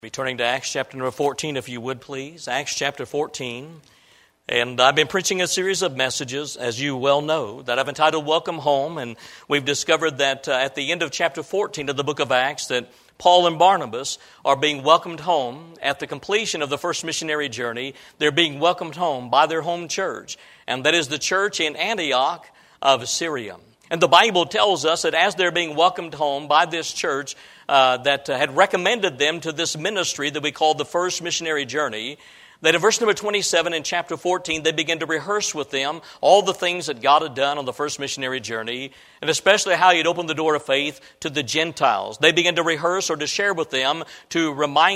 Be turning to Acts chapter number 14, if you would please. Acts chapter 14. And I've been preaching a series of messages, as you well know, that I've entitled Welcome Home. And we've discovered that at the end of chapter 14 of the book of Acts, that Paul and Barnabas are being welcomed home at the completion of the first missionary journey. They're being welcomed home by their home church, and that is the church in Antioch of Syria. And the Bible tells us that as they're being welcomed home by this church that had recommended them to this ministry that we call the first missionary journey, that in verse number 27 in chapter 14, they begin to rehearse with them all the things that God had done on the first missionary journey, and especially how He had opened the door of faith to the Gentiles. They begin to rehearse or to share with them, to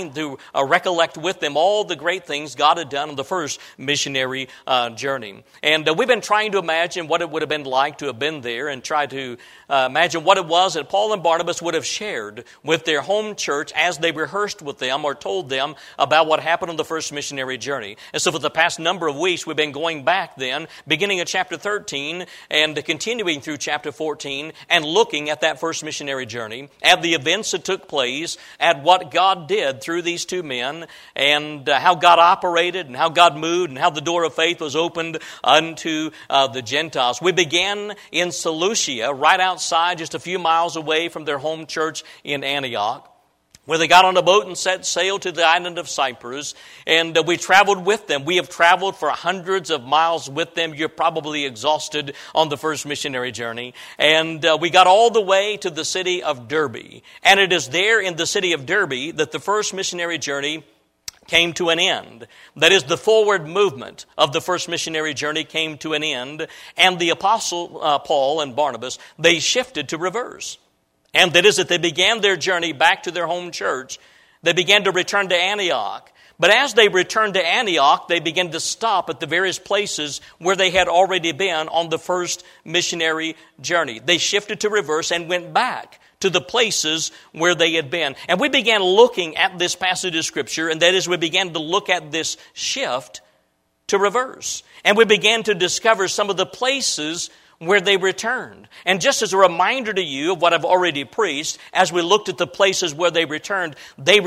recollect with them all the great things God had done on the first missionary journey. And we've been trying to imagine what it would have been like to have been there and try to imagine what it was that Paul and Barnabas would have shared with their home church as they rehearsed with them or told them about what happened on the first missionary journey. And so for the past number of weeks, we've been going back then, beginning at chapter 13 and continuing through chapter 14 and looking at that first missionary journey, at the events that took place, at what God did through these two men, and how God operated and how God moved and how the door of faith was opened unto the Gentiles. We began in Seleucia, right outside, just a few miles away from their home church in Antioch, where they got on a boat and set sail to the island of Cyprus, and we traveled with them. We have traveled for hundreds of miles with them. You're probably exhausted on the first missionary journey. And we got all the way to the city of Derbe. And it is there in the city of Derbe that the first missionary journey came to an end. That is, the forward movement of the first missionary journey came to an end, and the apostle Paul and Barnabas, they shifted to reverse. And that is that they began their journey back to their home church. They began to return to Antioch. But as they returned to Antioch, they began to stop at the various places where they had already been on the first missionary journey. They shifted to reverse and went back to the places where they had been. And we began looking at this passage of Scripture, and that is we began to look at this shift to reverse. And we began to discover some of the places where they returned. And just as a reminder to you of what I've already preached, as we looked at the places where they returned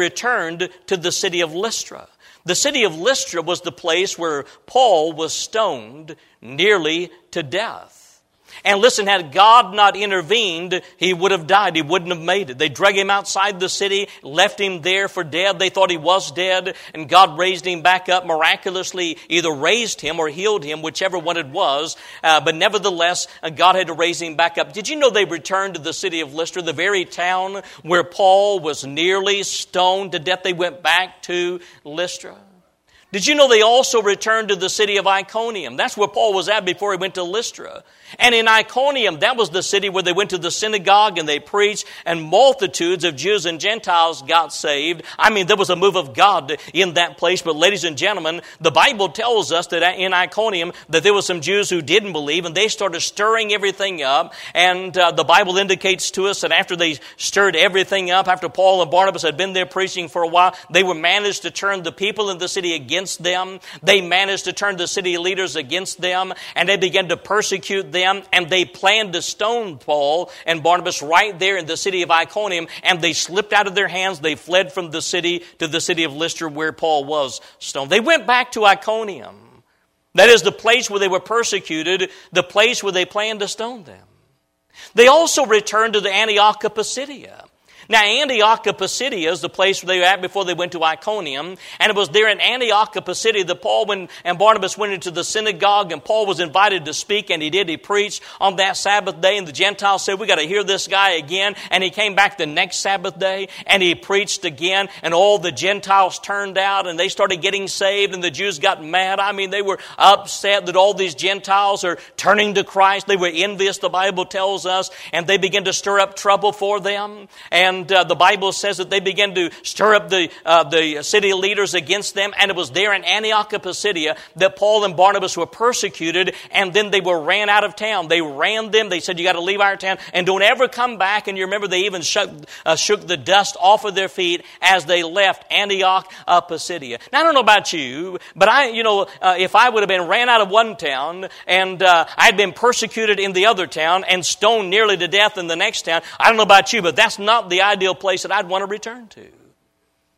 to the city of Lystra. The city of Lystra was the place where Paul was stoned nearly to death. And listen, had God not intervened, he would have died. He wouldn't have made it. They drug him outside the city, left him there for dead. They thought he was dead, and God raised him back up miraculously, either raised him or healed him, whichever one it was. But nevertheless, God had to raise him back up. Did you know they returned to the city of Lystra, the very town where Paul was nearly stoned to death? They went back to Lystra. Did you know they also returned to the city of Iconium? That's where Paul was at before he went to Lystra. And in Iconium, that was the city where they went to the synagogue and they preached, and multitudes of Jews and Gentiles got saved. I mean, there was a move of God in that place. But ladies and gentlemen, the Bible tells us that in Iconium that there were some Jews who didn't believe, and they started stirring everything up. And the Bible indicates to us that after they stirred everything up, after Paul and Barnabas had been there preaching for a while, they were managed to turn the people in the city against them. They managed to turn the city leaders against them, and they began to persecute them, and they planned to stone Paul and Barnabas right there in the city of Iconium, and they slipped out of their hands. They fled from the city to the city of Lystra where Paul was stoned. They went back to Iconium. That is the place where they were persecuted, the place where they planned to stone them. They also returned to the Antioch of Pisidia. Now, Antioch of Pisidia is the place where they were at before they went to Iconium. And it was there in Antioch of Pisidia that Paul and Barnabas went into the synagogue, and Paul was invited to speak, and he did. He preached on that Sabbath day, and the Gentiles said, we got to hear this guy again. And he came back the next Sabbath day, and he preached again, and all the Gentiles turned out, and they started getting saved, and the Jews got mad. I mean, they were upset that all these Gentiles are turning to Christ. They were envious, the Bible tells us, and they began to stir up trouble for them. And the Bible says that they began to stir up the city leaders against them. And it was there in Antioch of Pisidia that Paul and Barnabas were persecuted. And then they were ran out of town. They ran them. They said, you got to leave our town and don't ever come back. And you remember they even shook the dust off of their feet as they left Antioch of Pisidia. Now, I don't know about you, but if I would have been ran out of one town and I'd been persecuted in the other town and stoned nearly to death in the next town, I don't know about you, but that's not the ideal place that I'd want to return to.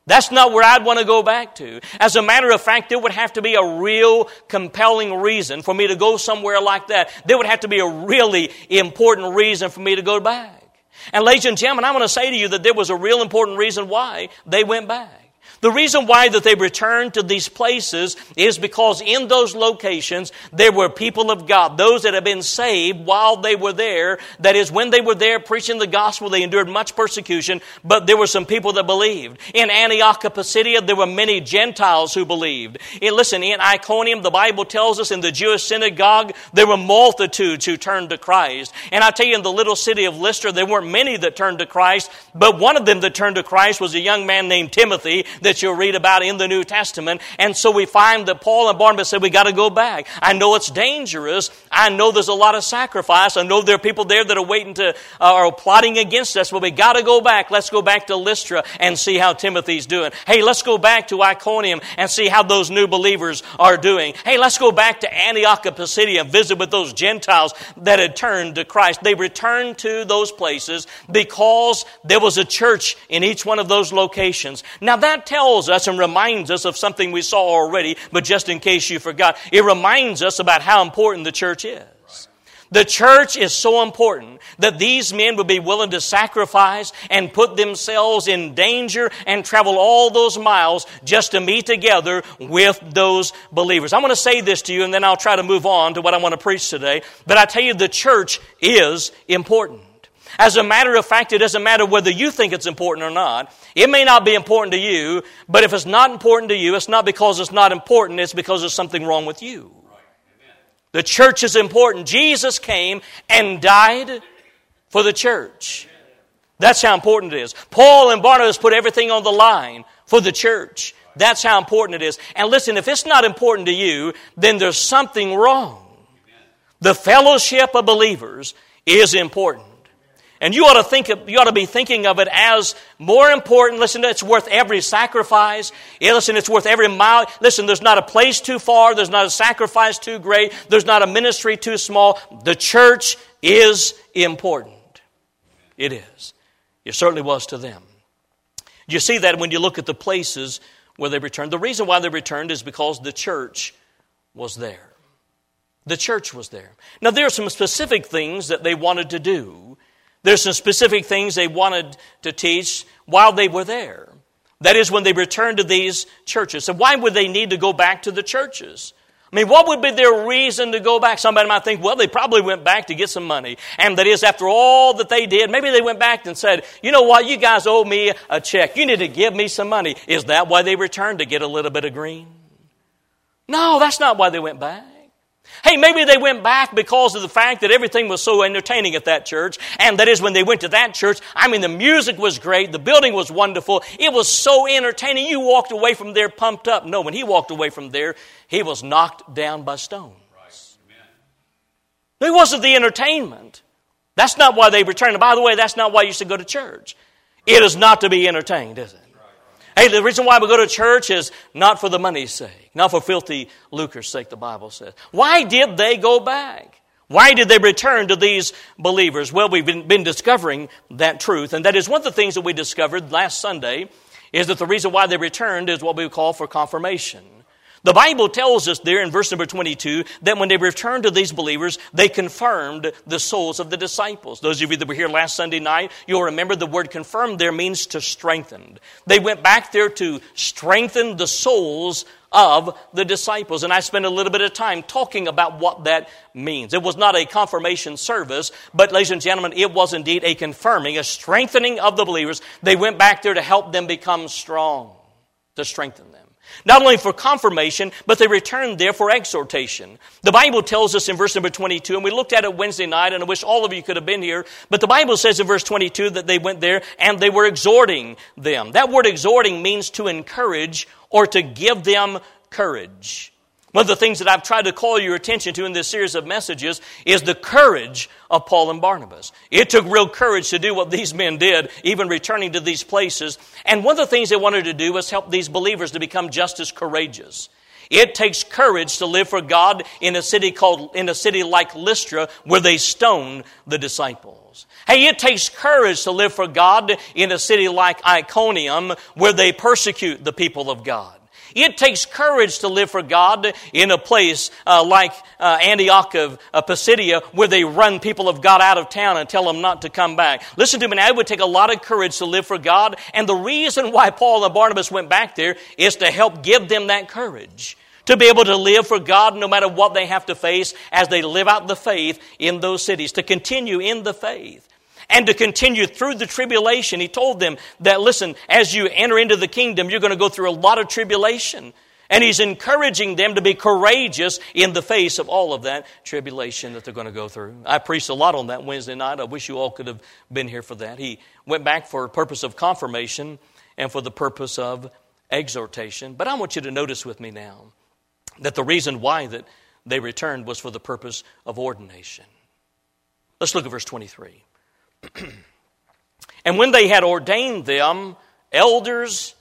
That's not where I'd want to go back to. As a matter of fact, there would have to be a real compelling reason for me to go somewhere like that. There would have to be a really important reason for me to go back. And ladies and gentlemen, I want to say to you that there was a real important reason why they went back. The reason why that they returned to these places is because in those locations there were people of God, those that had been saved while they were there. That is, when they were there preaching the gospel, they endured much persecution, but there were some people that believed. In Antioch of Pisidia, there were many Gentiles who believed. Listen, in Iconium, the Bible tells us in the Jewish synagogue, there were multitudes who turned to Christ. And I tell you, in the little city of Lystra, there weren't many that turned to Christ, but one of them that turned to Christ was a young man named Timothy that you'll read about in the New Testament. And so we find that Paul and Barnabas said, we got to go back. I know it's dangerous. I know there's a lot of sacrifice. I know there are people there that are waiting to, are plotting against us, but we got to go back. Let's go back to Lystra and see how Timothy's doing. Hey, let's go back to Iconium and see how those new believers are doing. Hey, let's go back to Antioch of Pisidia and visit with those Gentiles that had turned to Christ. They returned to those places because there was a church in each one of those locations. Now that tells us and reminds us of something we saw already, but just in case you forgot, it reminds us about how important the church is. The church is so important that these men would be willing to sacrifice and put themselves in danger and travel all those miles just to meet together with those believers. I want to say this to you, and then I'll try to move on to what I want to preach today. But I tell you, the church is important. As a matter of fact, it doesn't matter whether you think it's important or not. It may not be important to you, but if it's not important to you, it's not because it's not important, it's because there's something wrong with you. The church is important. Jesus came and died for the church. That's how important it is. Paul and Barnabas put everything on the line for the church. That's how important it is. And listen, if it's not important to you, then there's something wrong. The fellowship of believers is important. And you ought to be thinking of it as more important. Listen, it's worth every sacrifice. Listen, it's worth every mile. Listen, there's not a place too far. There's not a sacrifice too great. There's not a ministry too small. The church is important. It is. It certainly was to them. You see that when you look at the places where they returned. The reason why they returned is because the church was there. The church was there. Now, there are some specific things that they wanted to do. There's some specific things they wanted to teach while they were there. That is, when they returned to these churches. So why would they need to go back to the churches? I mean, what would be their reason to go back? Somebody might think, well, they probably went back to get some money. And that is, after all that they did, maybe they went back and said, you know what, you guys owe me a check. You need to give me some money. Is that why they returned, to get a little bit of green? No, that's not why they went back. Hey, maybe they went back because of the fact that everything was so entertaining at that church. And that is, when they went to that church, I mean, the music was great. The building was wonderful. It was so entertaining. You walked away from there pumped up. No, when he walked away from there, he was knocked down by stones. Right. It wasn't the entertainment. That's not why they returned. And by the way, that's not why you should go to church. It is not to be entertained, is it? Hey, the reason why we go to church is not for the money's sake, not for filthy lucre's sake, the Bible says. Why did they go back? Why did they return to these believers? Well, we've been discovering that truth, and that is one of the things that we discovered last Sunday, is that the reason why they returned is what we call for confirmation. The Bible tells us there in verse number 22 that when they returned to these believers, they confirmed the souls of the disciples. Those of you that were here last Sunday night, you'll remember the word confirmed there means to strengthen. They went back there to strengthen the souls of the disciples. And I spent a little bit of time talking about what that means. It was not a confirmation service, but ladies and gentlemen, it was indeed a confirming, a strengthening of the believers. They went back there to help them become strong, to strengthen them. Not only for confirmation, but they returned there for exhortation. The Bible tells us in verse number 22, and we looked at it Wednesday night, and I wish all of you could have been here, but the Bible says in verse 22 that they went there and they were exhorting them. That word exhorting means to encourage or to give them courage. One of the things that I've tried to call your attention to in this series of messages is the courage of Paul and Barnabas. It took real courage to do what these men did, even returning to these places. And one of the things they wanted to do was help these believers to become just as courageous. It takes courage to live for God in a city like Lystra, where they stoned the disciples. Hey, it takes courage to live for God in a city like Iconium, where they persecute the people of God. It takes courage to live for God in a place like Antioch of Pisidia, where they run people of God out of town and tell them not to come back. Listen to me now, it would take a lot of courage to live for God, and the reason why Paul and Barnabas went back there is to help give them that courage, to be able to live for God no matter what they have to face as they live out the faith in those cities, to continue in the faith. And to continue through the tribulation. He told them that, listen, as you enter into the kingdom, you're going to go through a lot of tribulation. And he's encouraging them to be courageous in the face of all of that tribulation that they're going to go through. I preached a lot on that Wednesday night. I wish you all could have been here for that. He went back for a purpose of confirmation and for the purpose of exhortation. But I want you to notice with me now that the reason why that they returned was for the purpose of ordination. Let's look at verse 23. And when they had ordained them elders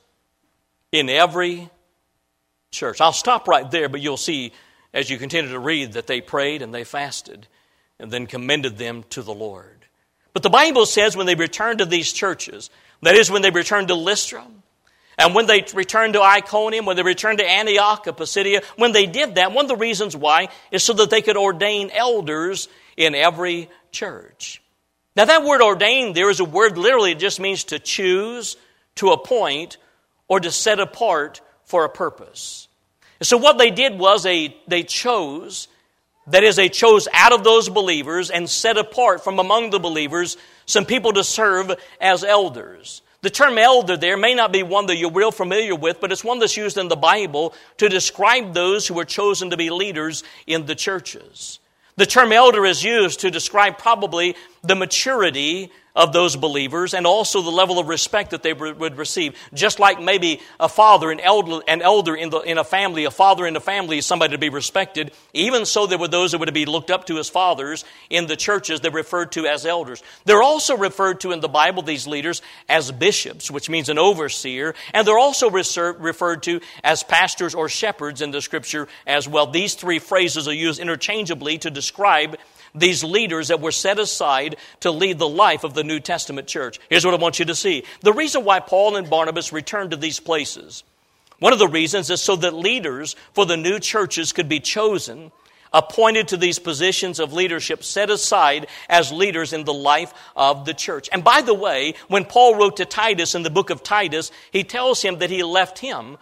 in every church. I'll stop right there, but you'll see as you continue to read that they prayed and they fasted and then commended them to the Lord. But the Bible says when they returned to these churches, that is when they returned to Lystra, and when they returned to Iconium, when they returned to Antioch of Pisidia, when they did that, one of the reasons why is so that they could ordain elders in every church. Now that word ordained there is a word literally it just means to choose, to appoint, or to set apart for a purpose. And so what they did was they chose, that is they chose out of those believers and set apart from among the believers some people to serve as elders. The term elder there may not be one that you're real familiar with, but it's one that's used in the Bible to describe those who were chosen to be leaders in the churches. The term elder is used to describe probably the maturity of those believers and also the level of respect that they would receive. Just like maybe a father, an elder in a family, a father in a family is somebody to be respected. Even so, there were those that would be looked up to as fathers in the churches that referred to as elders. They're also referred to in the Bible, these leaders, as bishops, which means an overseer. And they're also referred to as pastors or shepherds in the Scripture as well. These three phrases are used interchangeably to describe these leaders that were set aside to lead the life of the New Testament church. Here's what I want you to see. The reason why Paul and Barnabas returned to these places, one of the reasons is so that leaders for the new churches could be chosen, appointed to these positions of leadership, set aside as leaders in the life of the church. And by the way, when Paul wrote to Titus in the book of Titus, he tells him that he left him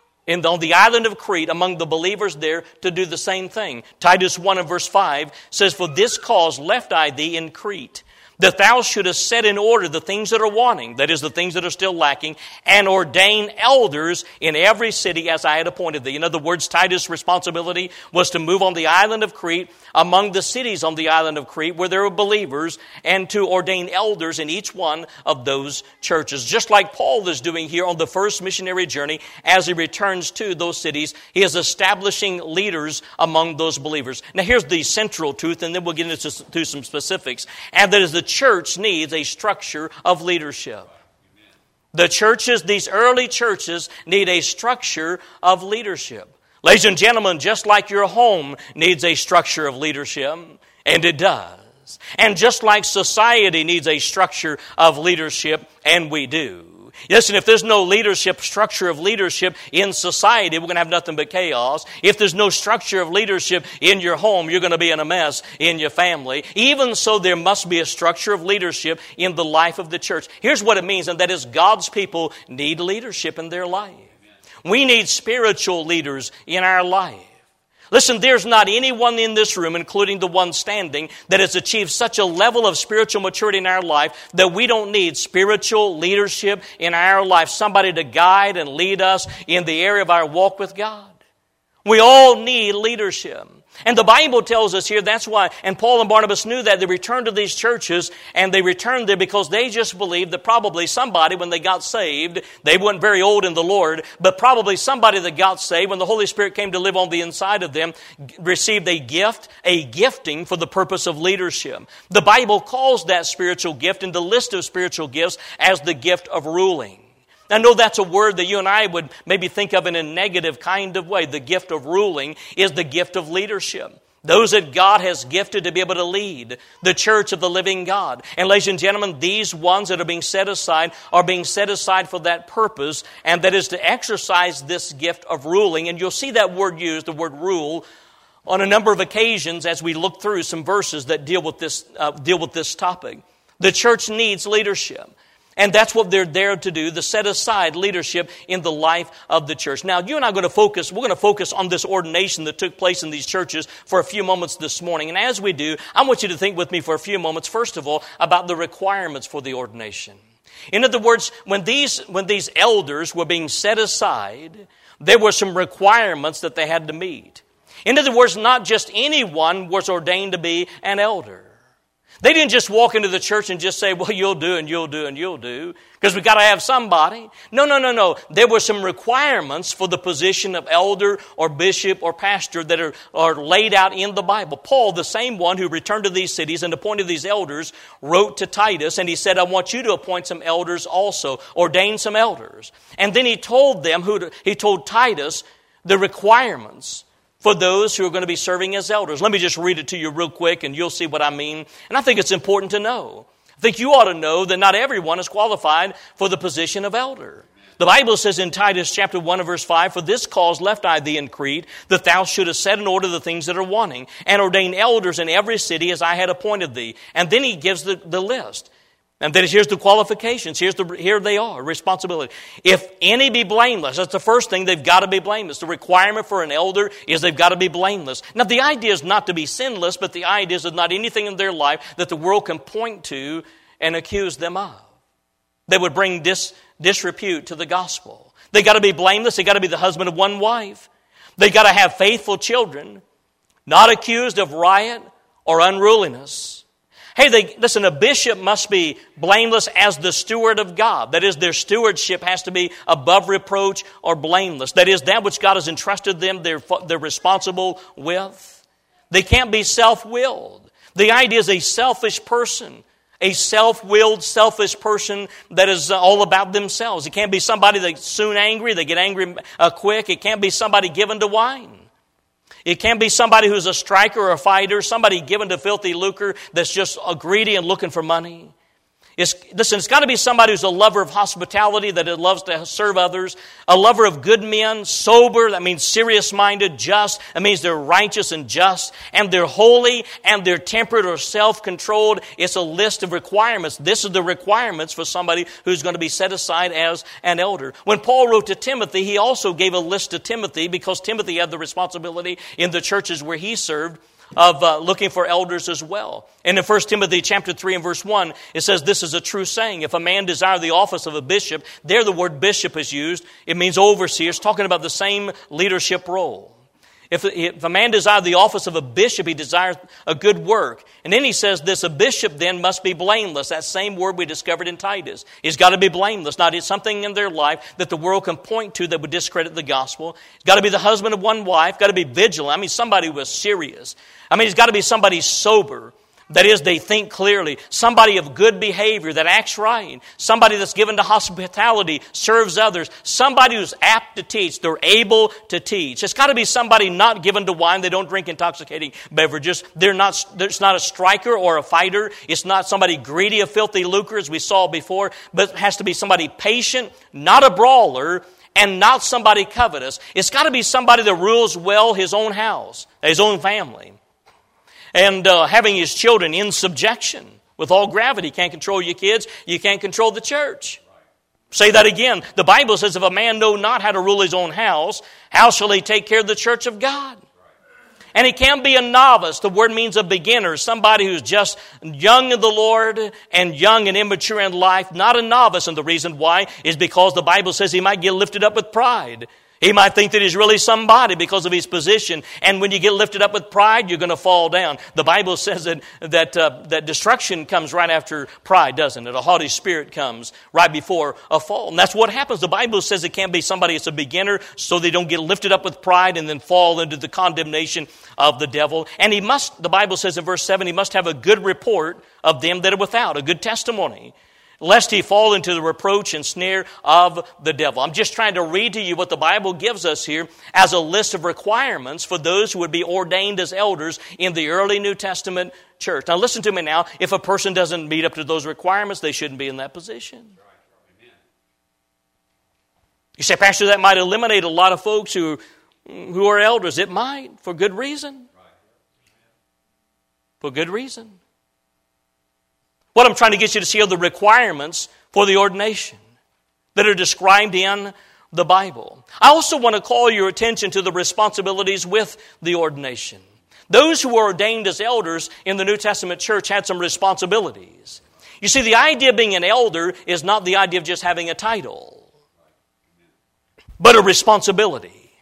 on the island of Crete among the believers there to do the same thing. Titus 1 and verse 5 says, "For this cause left I thee in Crete, that thou shouldest set in order the things that are wanting," that is, the things that are still lacking, "and ordain elders in every city as I had appointed thee." In other words, Titus' responsibility was to move on the island of Crete, among the cities on the island of Crete where there were believers, and to ordain elders in each one of those churches. Just like Paul is doing here on the first missionary journey, as he returns to those cities, he is establishing leaders among those believers. Now here's the central truth, and then we'll get into some specifics, and that is the church needs a structure of leadership. The churches, these early churches, need a structure of leadership. Ladies and gentlemen, just like your home needs a structure of leadership, and it does. And just like society needs a structure of leadership, and we do. Listen, if there's no structure of leadership in society, we're going to have nothing but chaos. If there's no structure of leadership in your home, you're going to be in a mess in your family. Even so, there must be a structure of leadership in the life of the church. Here's what it means, and that is God's people need leadership in their life. We need spiritual leaders in our life. Listen, there's not anyone in this room, including the one standing, that has achieved such a level of spiritual maturity in our life that we don't need spiritual leadership in our life, somebody to guide and lead us in the area of our walk with God. We all need leadership. And the Bible tells us here that's why, and Paul and Barnabas knew that, they returned to these churches, and they returned there because they just believed that probably somebody, when they got saved, they weren't very old in the Lord, but probably somebody that got saved, when the Holy Spirit came to live on the inside of them, received a gifting for the purpose of leadership. The Bible calls that spiritual gift in the list of spiritual gifts as the gift of ruling. I know that's a word that you and I would maybe think of in a negative kind of way. The gift of ruling is the gift of leadership. Those that God has gifted to be able to lead the church of the living God. And ladies and gentlemen, these ones that are being set aside for that purpose, and that is to exercise this gift of ruling. And you'll see that word used, the word rule, on a number of occasions as we look through some verses that deal with this topic. The church needs leadership. And that's what they're there to do, to set aside leadership in the life of the church. Now, you and I are going to focus on this ordination that took place in these churches for a few moments this morning. And as we do, I want you to think with me for a few moments, first of all, about the requirements for the ordination. In other words, when these elders were being set aside, there were some requirements that they had to meet. In other words, not just anyone was ordained to be an elder. They didn't just walk into the church and just say, well, you'll do and you'll do and you'll do, because we've got to have somebody. No. There were some requirements for the position of elder or bishop or pastor that are laid out in the Bible. Paul, the same one who returned to these cities and appointed these elders, wrote to Titus, and he said, I want you to appoint some elders also, ordain some elders. And then he told Titus the requirements for those who are going to be serving as elders. Let me just read it to you real quick and you'll see what I mean. And I think it's important to know. I think you ought to know that not everyone is qualified for the position of elder. The Bible says in Titus chapter 1 and verse 5, For this cause left I thee in Crete, that thou shouldest set in order the things that are wanting, and ordain elders in every city as I had appointed thee. And then he gives the list. And then here's the qualifications. Here they are, responsibility. If any be blameless, that's the first thing, they've got to be blameless. The requirement for an elder is they've got to be blameless. Now, the idea is not to be sinless, but the idea is there's not anything in their life that the world can point to and accuse them of. They would bring disrepute to the gospel. They've got to be blameless. They've got to be the husband of one wife. They've got to have faithful children, not accused of riot or unruliness. Hey, listen, a bishop must be blameless as the steward of God. That is, their stewardship has to be above reproach or blameless. That is, that which God has entrusted them, they're responsible with. They can't be self-willed. The idea is a selfish person, a self-willed, selfish person that is all about themselves. It can't be somebody that's soon angry, they get angry quick. It can't be somebody given to wine. It can't be somebody who's a striker or a fighter, somebody given to filthy lucre that's just greedy and looking for money. It's got to be somebody who's a lover of hospitality, that loves to serve others, a lover of good men, sober, that means serious-minded, just, that means they're righteous and just, and they're holy, and they're temperate or self-controlled. It's a list of requirements. This is the requirements for somebody who's going to be set aside as an elder. When Paul wrote to Timothy, he also gave a list to Timothy, because Timothy had the responsibility in the churches where he served of looking for elders as well. And in 1 Timothy chapter 3 and verse 1, it says, this is a true saying. If a man desire the office of a bishop, there the word bishop is used. It means overseer. It's talking about the same leadership role. If a man desire the office of a bishop, he desires a good work. And then he says this, a bishop then must be blameless. That same word we discovered in Titus. He's got to be blameless. Not something in their life that the world can point to that would discredit the gospel. He's got to be the husband of one wife. Got to be vigilant. I mean, somebody who is serious. I mean, he's got to be somebody sober. That is, they think clearly. Somebody of good behavior that acts right. Somebody that's given to hospitality, serves others. Somebody who's apt to teach. They're able to teach. It's got to be somebody not given to wine. They don't drink intoxicating beverages. It's not a striker or a fighter. It's not somebody greedy of filthy lucre, as we saw before. But it has to be somebody patient, not a brawler, and not somebody covetous. It's got to be somebody that rules well his own house, his own family. And having his children in subjection with all gravity. You can't control your kids. You can't control the church. Say that again. The Bible says, if a man know not how to rule his own house, how shall he take care of the church of God? And he can't be a novice. The word means a beginner. Somebody who's just young in the Lord and young and immature in life. Not a novice. And the reason why is because the Bible says he might get lifted up with pride. He might think that he's really somebody because of his position. And when you get lifted up with pride, you're going to fall down. The Bible says that destruction comes right after pride, doesn't it? A haughty spirit comes right before a fall. And that's what happens. The Bible says it can't be somebody that's a beginner so they don't get lifted up with pride and then fall into the condemnation of the devil. And he must, the Bible says in verse 7, he must have a good report of them that are without, a good testimony. lest he fall into the reproach and snare of the devil. I'm just trying to read to you what the Bible gives us here as a list of requirements for those who would be ordained as elders in the early New Testament church. Now listen to me now. If a person doesn't meet up to those requirements, they shouldn't be in that position. You say, Pastor, that might eliminate a lot of folks who are elders. It might, for good reason. For good reason. What I'm trying to get you to see are the requirements for the ordination that are described in the Bible. I also want to call your attention to the responsibilities with the ordination. Those who were ordained as elders in the New Testament church had some responsibilities. You see, the idea of being an elder is not the idea of just having a title, but a responsibility.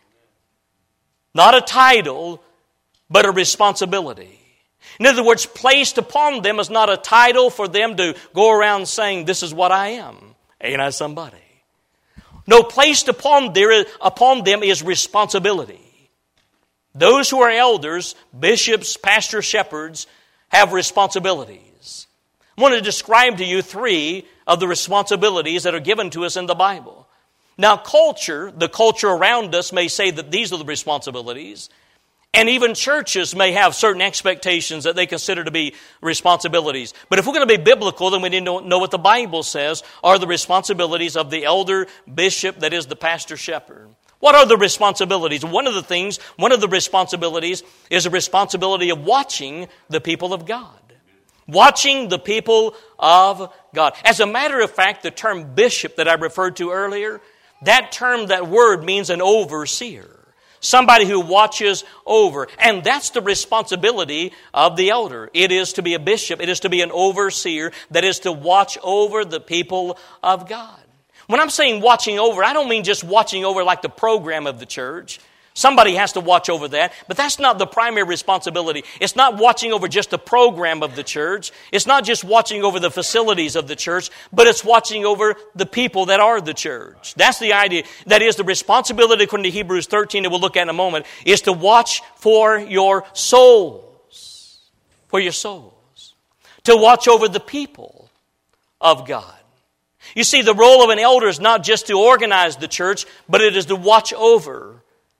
Not a title, but a responsibility. In other words, placed upon them is not a title for them to go around saying, this is what I am. Ain't I somebody? No, placed upon them is responsibility. Those who are elders, bishops, pastors, shepherds, have responsibilities. I want to describe to you 3 of the responsibilities that are given to us in the Bible. Now, the culture around us may say that these are the responsibilities. And even churches may have certain expectations that they consider to be responsibilities. But if we're going to be biblical, then we need to know what the Bible says are the responsibilities of the elder, bishop, that is the pastor, shepherd. What are the responsibilities? One of the responsibilities is a responsibility of watching the people of God. Watching the people of God. As a matter of fact, the term bishop that I referred to earlier, that word means an overseer. Somebody who watches over. And that's the responsibility of the elder. It is to be a bishop. It is to be an overseer. That is to watch over the people of God. When I'm saying watching over, I don't mean just watching over like the program of the church. Somebody has to watch over that. But that's not the primary responsibility. It's not watching over just the program of the church. It's not just watching over the facilities of the church, but it's watching over the people that are the church. That's the idea. That is the responsibility, according to Hebrews 13, that we'll look at in a moment, is to watch for your souls. For your souls. To watch over the people of God. You see, the role of an elder is not just to organize the church, but it is to watch over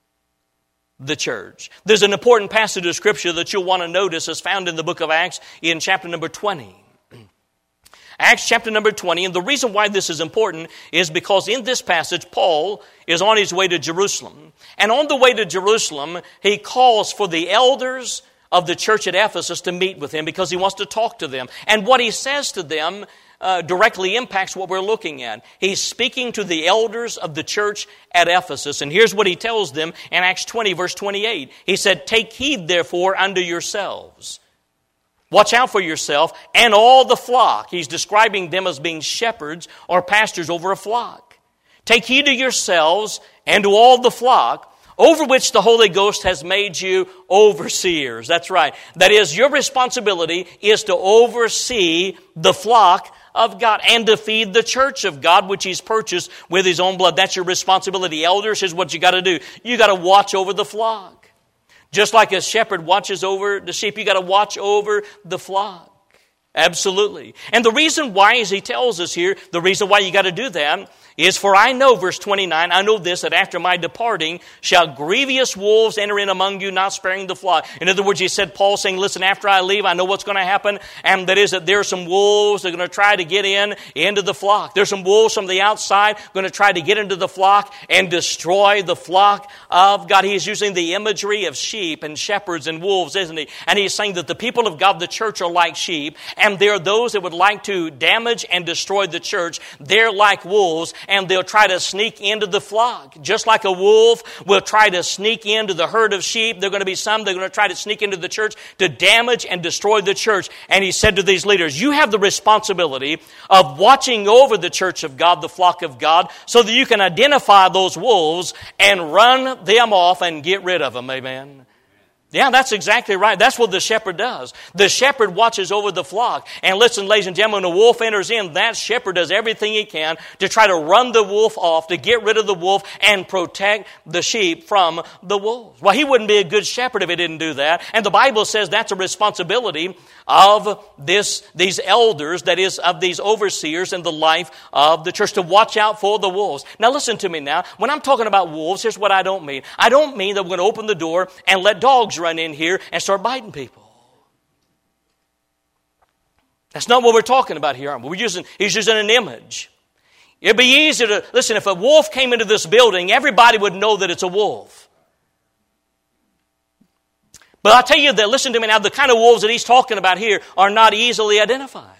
the church. There's an important passage of Scripture that you'll want to notice is found in the book of Acts in chapter number 20. Acts chapter number 20, and the reason why this is important is because in this passage, Paul is on his way to Jerusalem. And on the way to Jerusalem, he calls for the elders of the church at Ephesus to meet with him because he wants to talk to them. And what he says to them directly impacts what we're looking at. He's speaking to the elders of the church at Ephesus. And here's what he tells them in Acts 20, verse 28. He said, "Take heed, therefore, unto yourselves." Watch out for yourself and all the flock. He's describing them as being shepherds or pastors over a flock. "Take heed to yourselves and to all the flock, over which the Holy Ghost has made you overseers." That's right. That is, your responsibility is to oversee the flock of God and to feed the church of God, which He's purchased with His own blood. That's your responsibility. Elders, here's what you got to do. You got to watch over the flock. Just like a shepherd watches over the sheep, you got to watch over the flock. Absolutely. And the reason why, as he tells us here, the reason why you got to do that is, "For I know," verse 29, "I know this, that after my departing shall grievous wolves enter in among you, not sparing the flock." In other words, he said, Paul saying, listen, after I leave, I know what's going to happen. And that is that there are some wolves that are going to try to get into the flock. There's some wolves from the outside going to try to get into the flock and destroy the flock of God. He's using the imagery of sheep and shepherds and wolves, isn't he? And he's saying that the people of God, the church, are like sheep. And there are those that would like to damage and destroy the church. They're like wolves. And they'll try to sneak into the flock. Just like a wolf will try to sneak into the herd of sheep, there are going to be some that are going to try to sneak into the church to damage and destroy the church. And he said to these leaders, you have the responsibility of watching over the church of God, the flock of God, so that you can identify those wolves and run them off and get rid of them. Amen. Yeah, that's exactly right. That's what the shepherd does. The shepherd watches over the flock. And listen, ladies and gentlemen, when the wolf enters in, that shepherd does everything he can to try to run the wolf off, to get rid of the wolf and protect the sheep from the wolves. Well, he wouldn't be a good shepherd if he didn't do that. And the Bible says that's a responsibility of these elders, that is, of these overseers in the life of the church, to watch out for the wolves. Now listen to me now. When I'm talking about wolves, here's what I don't mean. I don't mean that we're going to open the door and let dogs run in here and start biting people. That's not what we're talking about here. He's using an image. It'd be easy to, listen, if a wolf came into this building, everybody would know that it's a wolf. But I'll tell you that, listen to me now, the kind of wolves that he's talking about here are not easily identified.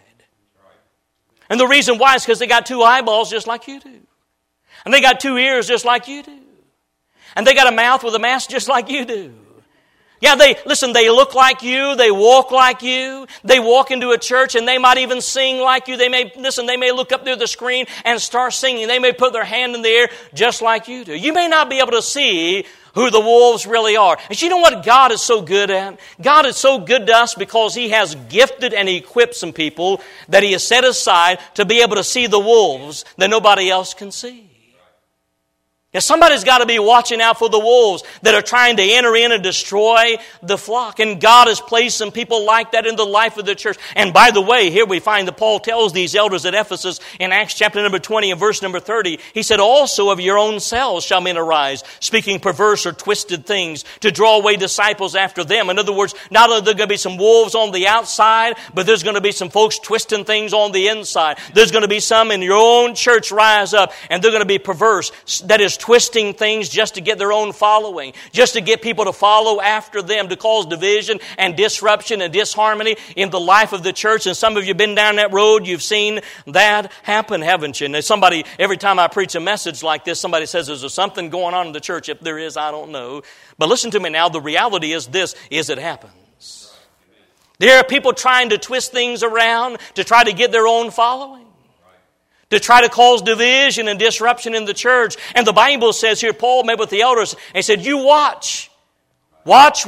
And the reason why is because they got two eyeballs just like you do. And they got two ears just like you do. And they got a mouth with a mask just like you do. Yeah, they look like you, they walk like you, they walk into a church and they might even sing like you. They may look up through the screen and start singing. They may put their hand in the air just like you do. You may not be able to see who the wolves really are. And you know what God is so good at? God is so good to us because He has gifted and equipped some people that He has set aside to be able to see the wolves that nobody else can see. Yeah, somebody's got to be watching out for the wolves that are trying to enter in and destroy the flock. And God has placed some people like that in the life of the church. And by the way, here we find that Paul tells these elders at Ephesus in Acts chapter number 20 and verse number 30, he said, also of your own selves shall men arise, speaking perverse or twisted things to draw away disciples after them. In other words, not only are there going to be some wolves on the outside, but there's going to be some folks twisting things on the inside. There's going to be some in your own church rise up, and they're going to be perverse. That is, twisting things just to get their own following, just to get people to follow after them, to cause division and disruption and disharmony in the life of the church. And some of you have been down that road, you've seen that happen, haven't you? And somebody, every time I preach a message like this, somebody says, is there something going on in the church? If there is, I don't know. But listen to me now, the reality is this, is it happens. There are people trying to twist things around to try to get their own following, to try to cause division and disruption in the church. And the Bible says here, Paul met with the elders and he said, you watch. Watch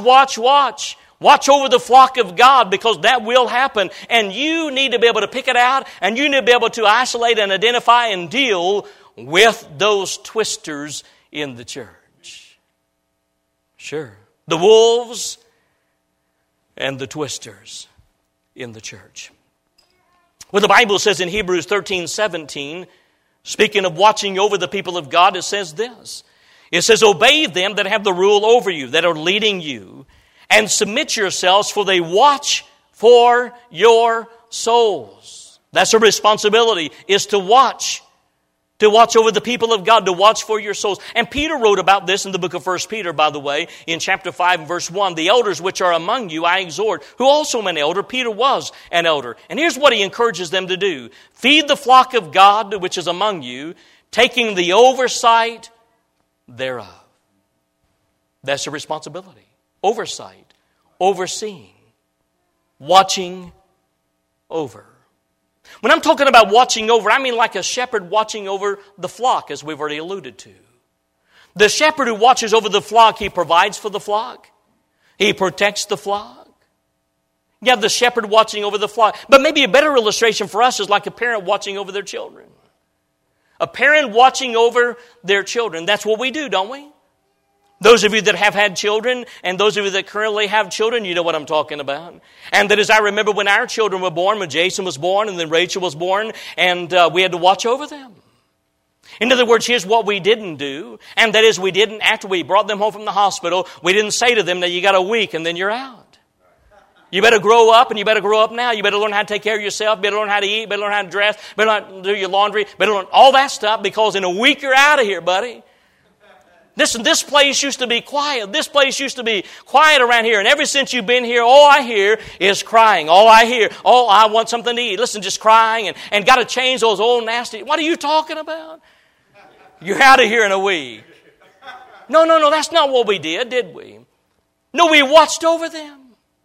over the flock of God, because that will happen. And you need to be able to pick it out, and you need to be able to isolate and identify and deal with those twisters in the church. Sure. The wolves and the twisters in the church. Well, the Bible says in Hebrews 13:17, speaking of watching over the people of God, it says this. It says, obey them that have the rule over you, that are leading you, and submit yourselves, for they watch for your souls. That's a responsibility, is to watch over the people of God, to watch for your souls. And Peter wrote about this in the book of 1 Peter, by the way, in chapter 5 and verse 1. The elders which are among you I exhort, who also am an elder. Peter was an elder. And here's what he encourages them to do. Feed the flock of God which is among you, taking the oversight thereof. That's a responsibility. Oversight, overseeing, watching over. When I'm talking about watching over, I mean like a shepherd watching over the flock, as we've already alluded to. The shepherd who watches over the flock, he provides for the flock. He protects the flock. You have the shepherd watching over the flock. But maybe a better illustration for us is like a parent watching over their children. A parent watching over their children. That's what we do, don't we? Those of you that have had children, and those of you that currently have children, you know what I'm talking about. And that is, I remember when our children were born, when Jason was born, and then Rachel was born, and we had to watch over them. In other words, here's what we didn't do, and that is, we didn't, after we brought them home from the hospital, we didn't say to them that you got a week and then you're out. You better grow up, and you better grow up now. You better learn how to take care of yourself, better learn how to eat, better learn how to dress, better learn how to do your laundry, better learn all that stuff, because in a week you're out of here, buddy. Listen, this place used to be quiet. This place used to be quiet around here. And ever since you've been here, all I hear is crying. All I hear, oh, I want something to eat. Listen, just crying and got to change those old nasty. What are you talking about? You're out of here in a week. No, that's not what we did we? No, we watched over them.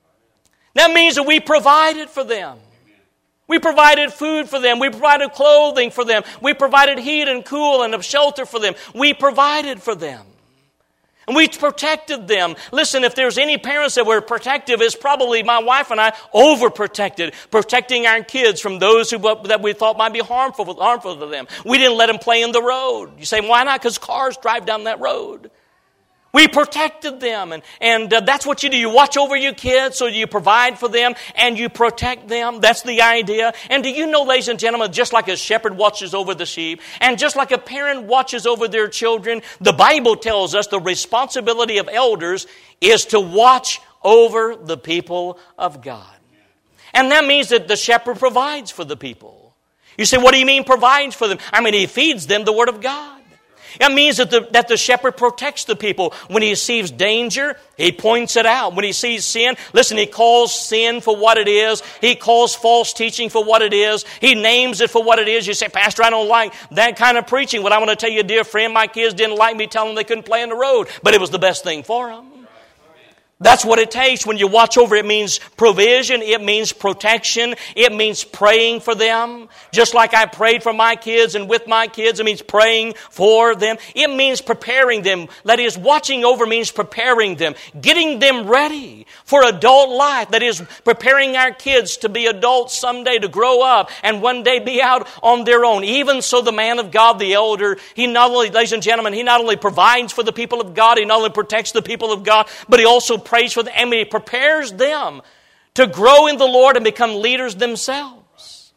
That means that we provided for them. We provided food for them. We provided clothing for them. We provided heat and cool and a shelter for them. We provided for them. And we protected them. Listen, if there's any parents that were protective, it's probably my wife and I overprotected, protecting our kids from those that we thought might be harmful to them. We didn't let them play in the road. You say, why not? Because cars drive down that road. We protected them, and that's what you do. You watch over your kids, so you provide for them, and you protect them. That's the idea. And do you know, ladies and gentlemen, just like a shepherd watches over the sheep, and just like a parent watches over their children, the Bible tells us the responsibility of elders is to watch over the people of God. And that means that the shepherd provides for the people. You say, what do you mean provides for them? I mean, he feeds them the Word of God. It means that the shepherd protects the people. When he sees danger, he points it out. When he sees sin, listen, he calls sin for what it is. He calls false teaching for what it is. He names it for what it is. You say, Pastor, I don't like that kind of preaching. Well, I want to tell you, dear friend, my kids didn't like me telling them they couldn't play in the road, but it was the best thing for them. That's what it takes. When you watch over, it means provision. It means protection. It means praying for them. Just like I prayed for my kids and with my kids, it means praying for them. It means preparing them. That is, watching over means preparing them, getting them ready for adult life. That is, preparing our kids to be adults someday, to grow up and one day be out on their own. Even so, the man of God, the elder, he not only, ladies and gentlemen, he not only provides for the people of God, he not only protects the people of God, but he also prays for them, and he prepares them to grow in the Lord and become leaders themselves.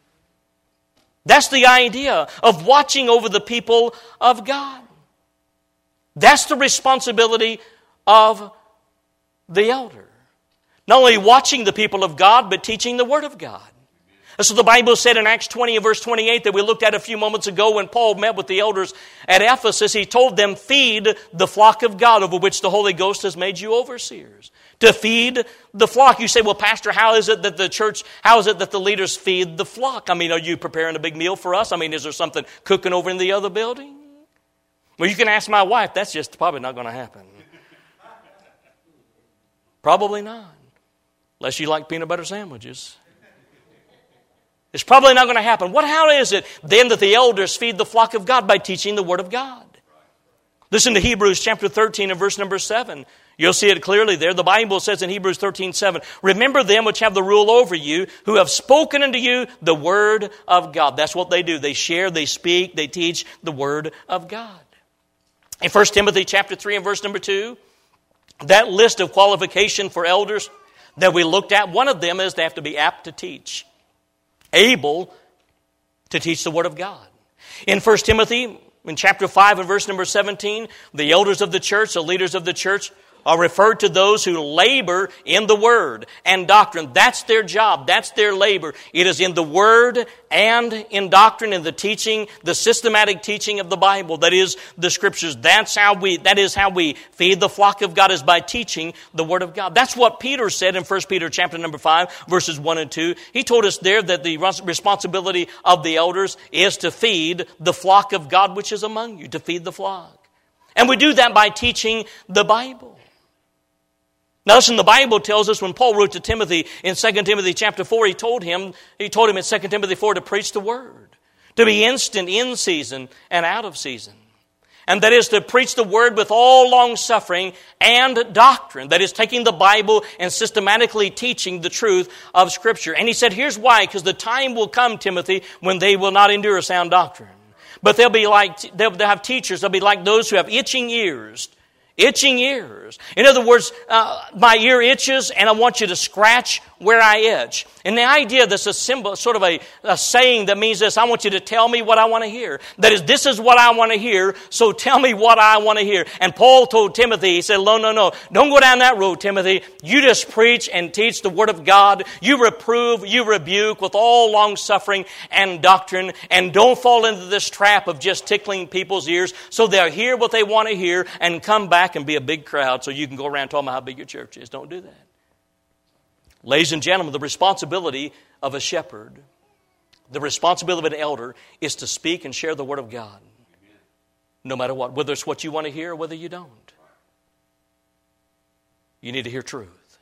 That's the idea of watching over the people of God. That's the responsibility of the elder. Not only watching the people of God, but teaching the Word of God. So the Bible said in Acts 20 and verse 28 that we looked at a few moments ago when Paul met with the elders at Ephesus, he told them, feed the flock of God over which the Holy Ghost has made you overseers. To feed the flock. You say, well, Pastor, how is it that the leaders feed the flock? I mean, are you preparing a big meal for us? I mean, is there something cooking over in the other building? Well, you can ask my wife. That's just probably not going to happen. Probably not. Unless you like peanut butter sandwiches. It's probably not going to happen. How is it then that the elders feed the flock of God? By teaching the Word of God. Listen to Hebrews chapter 13 and verse number 7. You'll see it clearly there. The Bible says in Hebrews 13:7, remember them which have the rule over you, who have spoken unto you the Word of God. That's what they do. They share, they speak, they teach the Word of God. In 1 Timothy chapter 3 and verse number 2, that list of qualification for elders that we looked at, one of them is they have to be apt to teach. Able to teach the Word of God. In 1 Timothy, in chapter 5 and verse number 17, the elders of the church, the leaders of the church, are referred to those who labor in the Word and doctrine. That's their job. That's their labor. It is in the Word and in doctrine, in the teaching, the systematic teaching of the Bible. That is the Scriptures. That is how we feed the flock of God, is by teaching the Word of God. That's what Peter said in 1 Peter chapter number 5, verses 1 and 2. He told us there that the responsibility of the elders is to feed the flock of God which is among you, to feed the flock. And we do that by teaching the Bible. Now listen, the Bible tells us when Paul wrote to Timothy in 2 Timothy chapter 4, he told him in 2 Timothy 4 to preach the Word, to be instant in season and out of season. And that is to preach the Word with all long suffering and doctrine. That is taking the Bible and systematically teaching the truth of Scripture. And he said, here's why, because the time will come, Timothy, when they will not endure sound doctrine. But they'll have teachers, they'll be like those who have itching ears. Itching ears. In other words, my ear itches and I want you to scratch where I itch. And the idea, that's a symbol, sort of a saying that means this: I want you to tell me what I want to hear. That is, this is what I want to hear, so tell me what I want to hear. And Paul told Timothy, he said, no, don't go down that road, Timothy. You just preach and teach the Word of God. You reprove, you rebuke with all long suffering and doctrine. And don't fall into this trap of just tickling people's ears so they'll hear what they want to hear and come back and be a big crowd so you can go around talking about how big your church is. Don't do that. Ladies and gentlemen, the responsibility of a shepherd, the responsibility of an elder, is to speak and share the Word of God. No matter what, whether it's what you want to hear or whether you don't. You need to hear truth.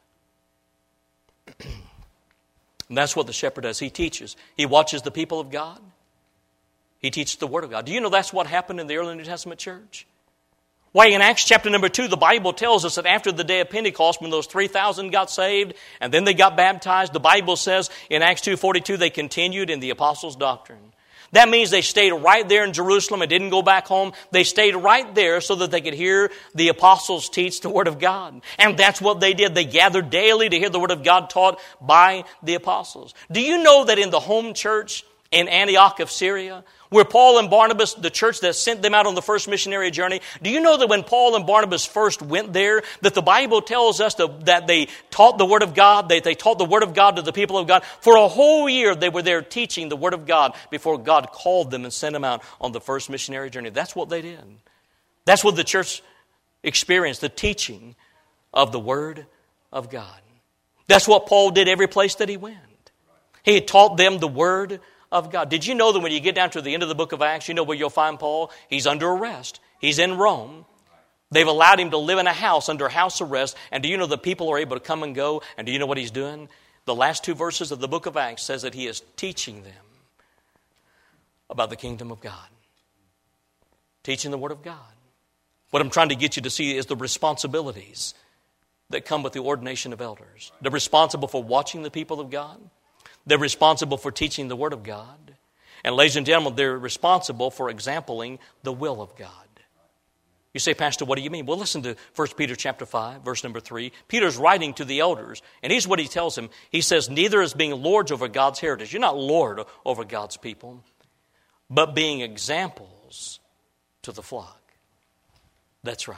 And that's what the shepherd does. He teaches. He watches the people of God. He teaches the Word of God. Do you know that's what happened in the early New Testament church? Why, in Acts chapter number 2, the Bible tells us that after the day of Pentecost, when those 3,000 got saved and then they got baptized, the Bible says in Acts 2:42, they continued in the apostles' doctrine. That means they stayed right there in Jerusalem and didn't go back home. They stayed right there so that they could hear the apostles teach the Word of God. And that's what they did. They gathered daily to hear the Word of God taught by the apostles. Do you know that in the home church in Antioch of Syria, where Paul and Barnabas, the church that sent them out on the first missionary journey, do you know that when Paul and Barnabas first went there, that the Bible tells us that they taught the Word of God, they taught the Word of God to the people of God. For a whole year they were there teaching the Word of God before God called them and sent them out on the first missionary journey. That's what they did. That's what the church experienced, the teaching of the Word of God. That's what Paul did every place that he went. He taught them the Word of God. Did you know that when you get down to the end of the book of Acts, you know where you'll find Paul? He's under arrest. He's in Rome. They've allowed him to live in a house under house arrest. And do you know that people are able to come and go? And do you know what he's doing? The last 2 verses of the book of Acts says that he is teaching them about the kingdom of God. Teaching the Word of God. What I'm trying to get you to see is the responsibilities that come with the ordination of elders. They're responsible for watching the people of God. They're responsible for teaching the Word of God. And ladies and gentlemen, they're responsible for exempling the will of God. You say, Pastor, what do you mean? Well, listen to 1 Peter chapter 5, verse number 3. Peter's writing to the elders, and here's what he tells them. He says, neither as being lords over God's heritage. You're not lord over God's people, but being examples to the flock. That's right.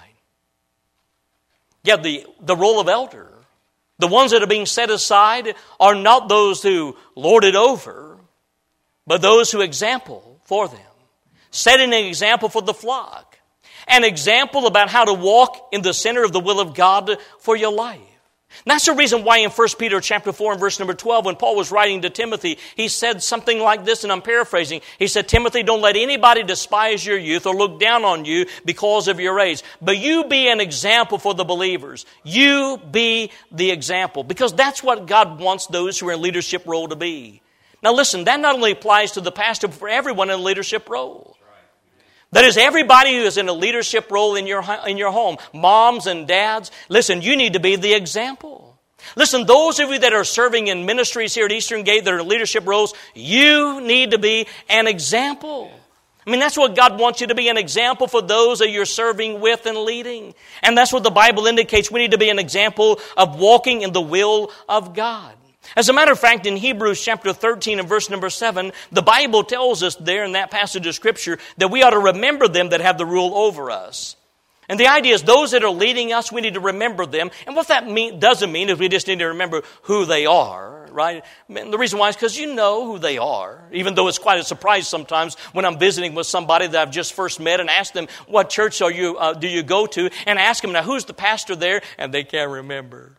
Yeah, the role of elder, the ones that are being set aside are not those who lord it over, but those who example for them. Setting an example for the flock. An example about how to walk in the center of the will of God for your life. And that's the reason why in 1 Peter chapter 4 and verse number 12, when Paul was writing to Timothy, he said something like this, and I'm paraphrasing. He said, Timothy, don't let anybody despise your youth or look down on you because of your age. But you be an example for the believers. You be the example. Because that's what God wants those who are in leadership role to be. Now listen, that not only applies to the pastor, but for everyone in a leadership role. That is, everybody who is in a leadership role in your home, moms and dads, listen, you need to be the example. Listen, those of you that are serving in ministries here at Eastern Gate that are in leadership roles, you need to be an example. I mean, that's what God wants you to be, an example for those that you're serving with and leading. And that's what the Bible indicates. We need to be an example of walking in the will of God. As a matter of fact, in Hebrews chapter 13 and verse number 7, the Bible tells us there in that passage of Scripture that we ought to remember them that have the rule over us. And the idea is those that are leading us, we need to remember them. And what that doesn't mean is we just need to remember who they are, right? The reason why is because you know who they are, even though it's quite a surprise sometimes when I'm visiting with somebody that I've just first met and ask them, what church do you go to? And ask them, now who's the pastor there? And they can't remember.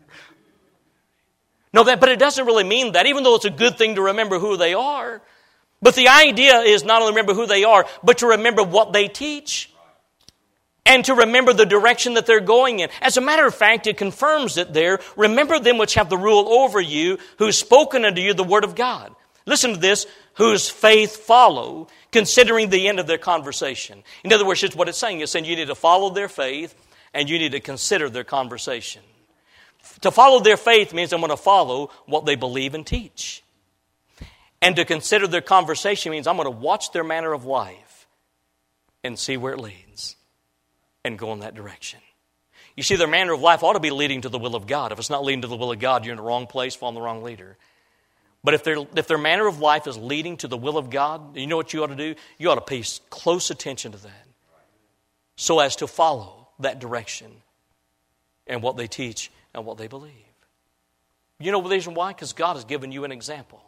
No, but it doesn't really mean that, even though it's a good thing to remember who they are. But the idea is not only remember who they are, but to remember what they teach. And to remember the direction that they're going in. As a matter of fact, it confirms it there. Remember them which have the rule over you, who's spoken unto you the word of God. Listen to this, whose faith follow, considering the end of their conversation. In other words, here's what it's saying. It's saying you need to follow their faith, and you need to consider their conversation. To follow their faith means I'm going to follow what they believe and teach. And to consider their conversation means I'm going to watch their manner of life and see where it leads and go in that direction. You see, their manner of life ought to be leading to the will of God. If it's not leading to the will of God, you're in the wrong place, following the wrong leader. But if their manner of life is leading to the will of God, you know what you ought to do? You ought to pay close attention to that so as to follow that direction and what they teach and what they believe. You know the reason why? Because God has given you an example.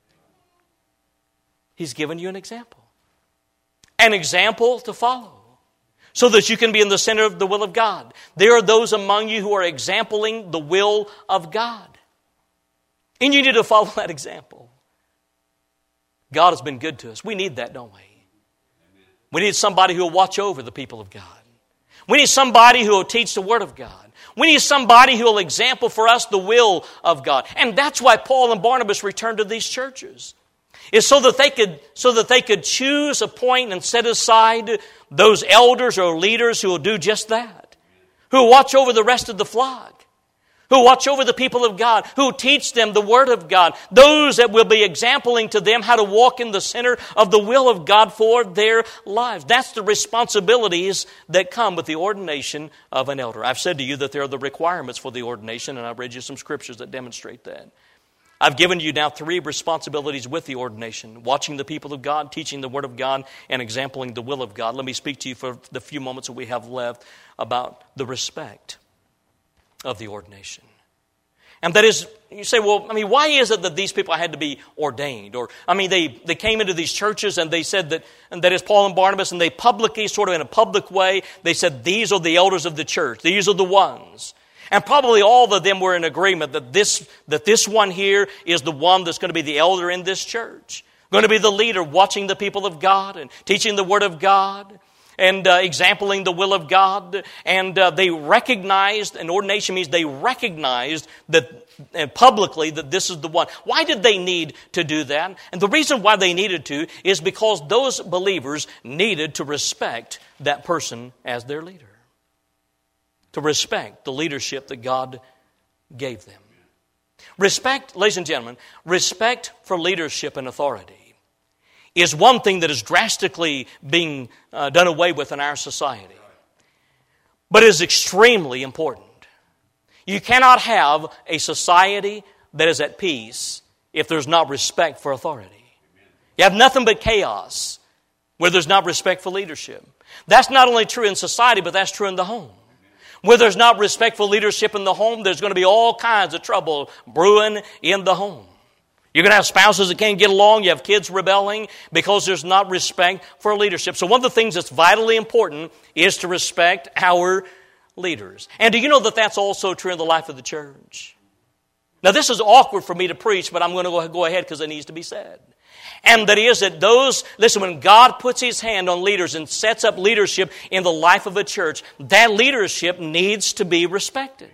He's given you an example. An example to follow. So that you can be in the center of the will of God. There are those among you who are exempling the will of God. And you need to follow that example. God has been good to us. We need that, don't we? We need somebody who will watch over the people of God. We need somebody who will teach the Word of God. We need somebody who will example for us the will of God. And that's why Paul and Barnabas returned to these churches. is so that they could choose, appoint, and set aside those elders or leaders who will do just that, who will watch over the rest of the flock, who watch over the people of God, who teach them the Word of God, those that will be exempling to them how to walk in the center of the will of God for their lives. That's the responsibilities that come with the ordination of an elder. I've said to you that there are the requirements for the ordination, and I've read you some scriptures that demonstrate that. I've given you now 3 responsibilities with the ordination: watching the people of God, teaching the Word of God, and exempling the will of God. Let me speak to you for the few moments that we have left about the respect of the ordination. And that is, you say, well, why is it that these people had to be ordained? Or, they came into these churches and they said that is Paul and Barnabas, and they publicly, sort of in a public way, they said, these are the elders of the church. These are the ones. And probably all of them were in agreement that this one here is the one that's going to be the elder in this church, going to be the leader, watching the people of God and teaching the Word of God and exempling the will of God. And they recognized, and ordination means they recognized that publicly that this is the one. Why did they need to do that? And the reason why they needed to is because those believers needed to respect that person as their leader, to respect the leadership that God gave them. Respect, ladies and gentlemen, respect for leadership and authority is one thing that is drastically being done away with in our society, but is extremely important. You cannot have a society that is at peace if there's not respect for authority. You have nothing but chaos where there's not respect for leadership. That's not only true in society, but that's true in the home. Where there's not respect for leadership in the home, there's going to be all kinds of trouble brewing in the home. You're going to have spouses that can't get along. You have kids rebelling because there's not respect for leadership. So one of the things that's vitally important is to respect our leaders. And do you know that that's also true in the life of the church? Now this is awkward for me to preach, but I'm going to go ahead because it needs to be said. And that is that when God puts His hand on leaders and sets up leadership in the life of a church, that leadership needs to be respected.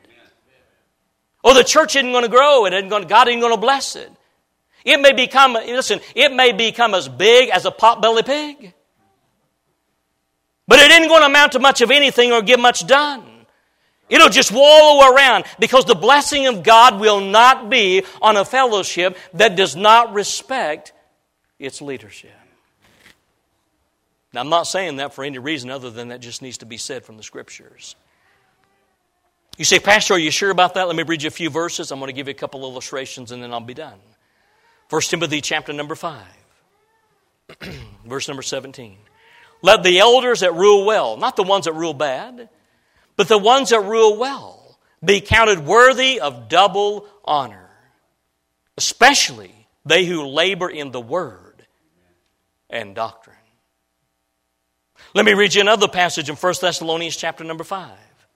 Or the church isn't going to grow, God isn't going to bless it. It may become as big as a pot-bellied pig. But it isn't going to amount to much of anything or get much done. It'll just wallow around because the blessing of God will not be on a fellowship that does not respect its leadership. Now, I'm not saying that for any reason other than that just needs to be said from the Scriptures. You say, Pastor, are you sure about that? Let me read you a few verses. I'm going to give you a couple illustrations and then I'll be done. 1 Timothy chapter number 5, verse number 17. Let the elders that rule well, not the ones that rule bad, but the ones that rule well, be counted worthy of double honor, especially they who labor in the word and doctrine. Let me read you another passage in 1 Thessalonians chapter number 5.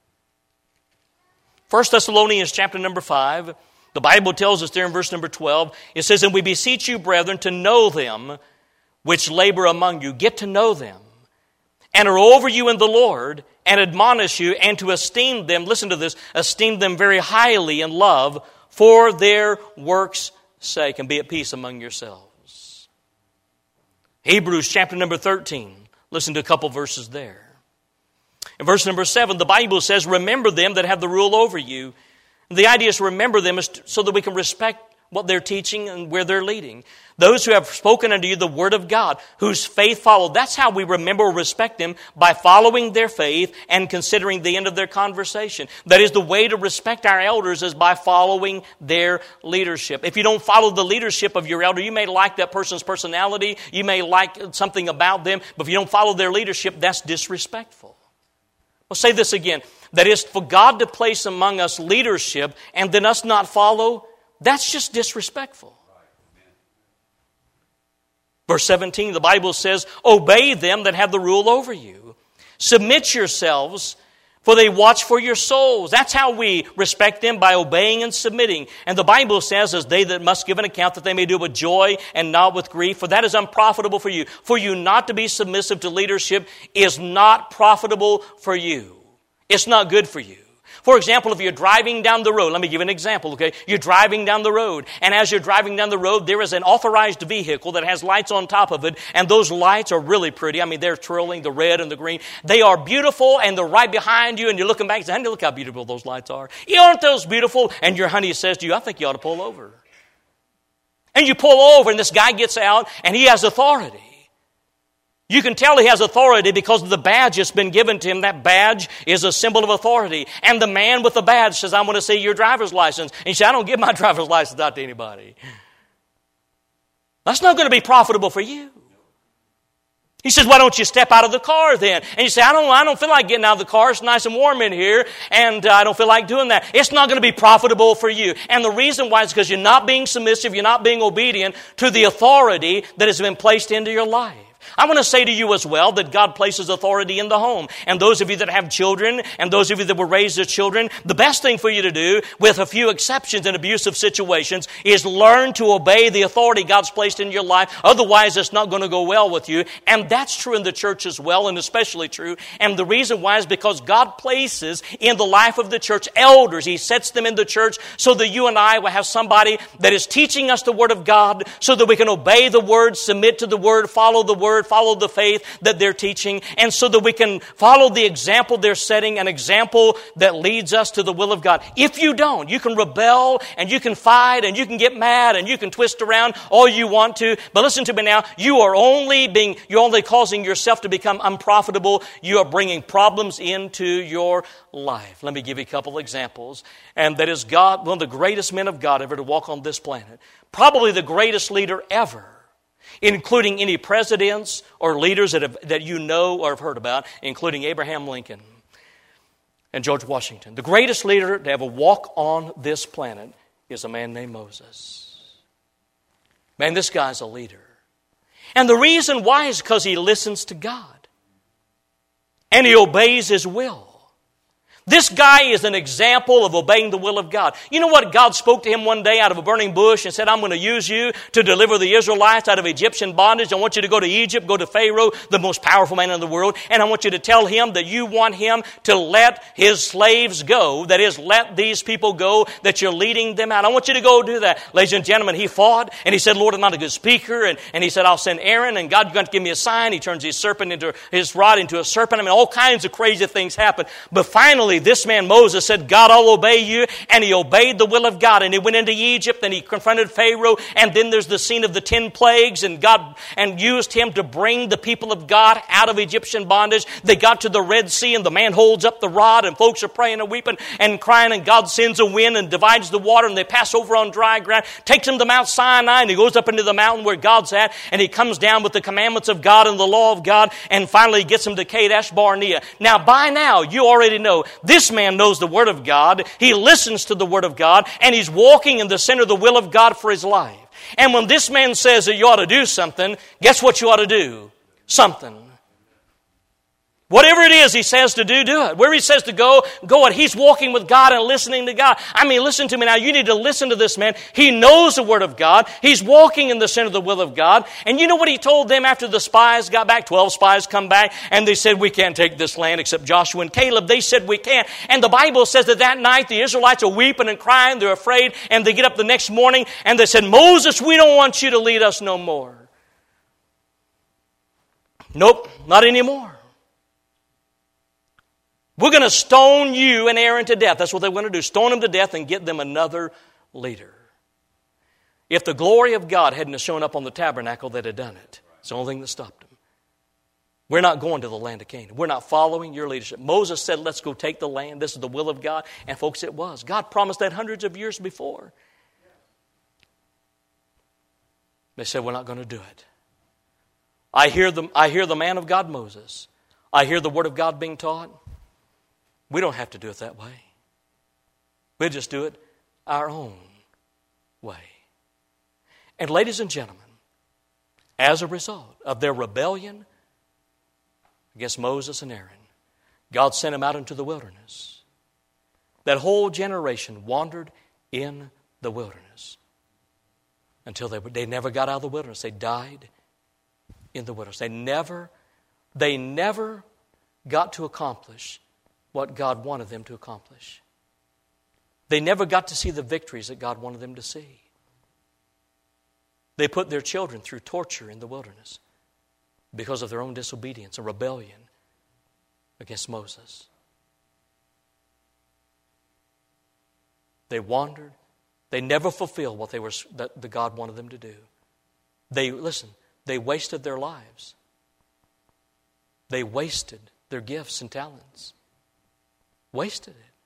1 Thessalonians chapter number 5, the Bible tells us there in verse number 12, it says, and we beseech you, brethren, to know them which labor among you. Get to know them and are over you in the Lord and admonish you and to esteem them, listen to this, esteem them very highly in love for their works' sake, and be at peace among yourselves. Hebrews chapter number 13, listen to a couple verses there. In verse number 7, the Bible says, remember them that have the rule over you. The idea is to remember them so that we can respect what they're teaching and where they're leading. Those who have spoken unto you the word of God, whose faith followed. That's how we remember or respect them, by following their faith and considering the end of their conversation. That is, the way to respect our elders is by following their leadership. If you don't follow the leadership of your elder, you may like that person's personality, you may like something about them, but if you don't follow their leadership, that's disrespectful. I'll say this again. That is, for God to place among us leadership and then us not follow, that's just disrespectful. Verse 17, the Bible says, obey them that have the rule over you. Submit yourselves, for they watch for your souls. That's how we respect them, by obeying and submitting. And the Bible says, as they that must give an account, that they may do it with joy and not with grief, for that is unprofitable for you. For you not to be submissive to leadership is not profitable for you. It's not good for you. For example, if you're driving down the road, let me give an example, okay? You're driving down the road, and as you're driving down the road, there is an authorized vehicle that has lights on top of it, and those lights are really pretty. I mean, they're twirling, the red and the green. They are beautiful, and they're right behind you, and you're looking back and saying, honey, look how beautiful those lights are. Aren't those beautiful? And your honey says to you, I think you ought to pull over. And you pull over, and this guy gets out, and he has authority. You can tell he has authority because of the badge that's been given to him. That badge is a symbol of authority. And the man with the badge says, I want to see your driver's license. And you say, I don't give my driver's license out to anybody. That's not going to be profitable for you. He says, why don't you step out of the car then? And you say, I don't feel like getting out of the car. It's nice and warm in here, and I don't feel like doing that. It's not going to be profitable for you. And the reason why is because you're not being submissive, you're not being obedient to the authority that has been placed into your life. I want to say to you as well that God places authority in the home. And those of you that have children, and those of you that were raised as children, the best thing for you to do, with a few exceptions in abusive situations, is learn to obey the authority God's placed in your life. Otherwise, it's not going to go well with you. And that's true in the church as well, and especially true. And the reason why is because God places in the life of the church elders. He sets them in the church so that you and I will have somebody that is teaching us the Word of God so that we can obey the Word, submit to the Word, follow the Word, follow the faith that they're teaching, and so that we can follow the example they're setting, an example that leads us to the will of God. If you don't, you can rebel, and you can fight, and you can get mad, and you can twist around all you want to, but listen to me now, you're only causing yourself to become unprofitable. You are bringing problems into your life. Let me give you a couple examples, and that is God, one of the greatest men of God ever to walk on this planet, probably the greatest leader ever, including any presidents or leaders that you know or have heard about, including Abraham Lincoln and George Washington. The greatest leader to ever walk on this planet is a man named Moses. Man, this guy's a leader. And the reason why is because he listens to God and he obeys His will. This guy is an example of obeying the will of God. You know what? God spoke to him one day out of a burning bush and said, I'm going to use you to deliver the Israelites out of Egyptian bondage. I want you to go to Egypt, go to Pharaoh, the most powerful man in the world, and I want you to tell him that you want him to let his slaves go, that is, let these people go, that you're leading them out. I want you to go do that. Ladies and gentlemen, he fought, and he said, Lord, I'm not a good speaker, and he said, I'll send Aaron, and God, you're going to give me a sign. He turns his rod into a serpent. I mean, all kinds of crazy things happen. But finally, this man Moses said, God, I'll obey you. And he obeyed the will of God. And he went into Egypt and he confronted Pharaoh. And then there's the scene of the 10 plagues. And God used him to bring the people of God out of Egyptian bondage. They got to the Red Sea and the man holds up the rod and folks are praying and weeping and crying. And God sends a wind and divides the water and they pass over on dry ground. Takes them to Mount Sinai and he goes up into the mountain where God's at. And he comes down with the commandments of God and the law of God. And finally gets them to Kadesh Barnea. Now by now you already know this man knows the Word of God. He listens to the Word of God, and he's walking in the center of the will of God for his life. And when this man says that you ought to do something, guess what you ought to do? Something. Whatever it is he says to do it. Where he says to go it. He's walking with God and listening to God. I mean, listen to me now. You need to listen to this man. He knows the Word of God. He's walking in the center of the will of God. And you know what he told them after the spies got back? 12 spies come back, and they said, we can't take this land except Joshua and Caleb. They said we can't. And the Bible says that night the Israelites are weeping and crying. They're afraid. And they get up the next morning, and they said, Moses, we don't want you to lead us no more. Nope, not anymore. We're going to stone you and Aaron to death. That's what they want to do. Stone them to death and get them another leader. If the glory of God hadn't shown up on the tabernacle, they'd have done it. It's the only thing that stopped them. We're not going to the land of Canaan. We're not following your leadership. Moses said, let's go take the land. This is the will of God. And folks, it was. God promised that hundreds of years before. They said, we're not going to do it. I hear the man of God, Moses. I hear the Word of God being taught. We don't have to do it that way. We'll just do it our own way. And ladies and gentlemen, as a result of their rebellion against Moses and Aaron, God sent them out into the wilderness. That whole generation wandered in the wilderness until they never got out of the wilderness. They died in the wilderness. They never got to accomplish what God wanted them to accomplish. They never got to see the victories that God wanted them to see. They put their children through torture in the wilderness because of their own disobedience and rebellion against Moses. They wandered. They never fulfilled what the God wanted them to do. They wasted their lives. They wasted their gifts and talents. Wasted it.